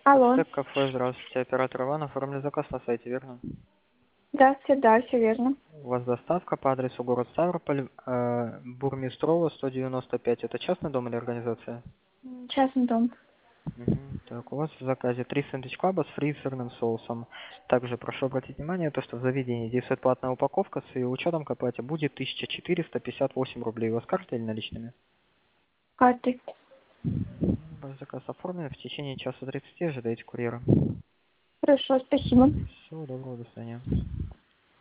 Алло. Стек кафе, здравствуйте. Оператор Иван, оформили заказ на сайте, верно? Здравствуйте, да, все верно. У вас доставка по адресу город Ставрополь, Бурмистрова, 195. Это частный дом или организация? Частный дом. Мгм. Так, у вас в заказе 3 сэндвич-клаба с фризерным соусом. Также прошу обратить внимание, то, что в заведении действует платная упаковка, с ее учетом к оплате будет 1458 рублей. У вас карта или наличными? Карты. Ваш заказ оформлен. В течение часа 30 ожидайте курьера. Хорошо, спасибо. Всего доброго, до свидания.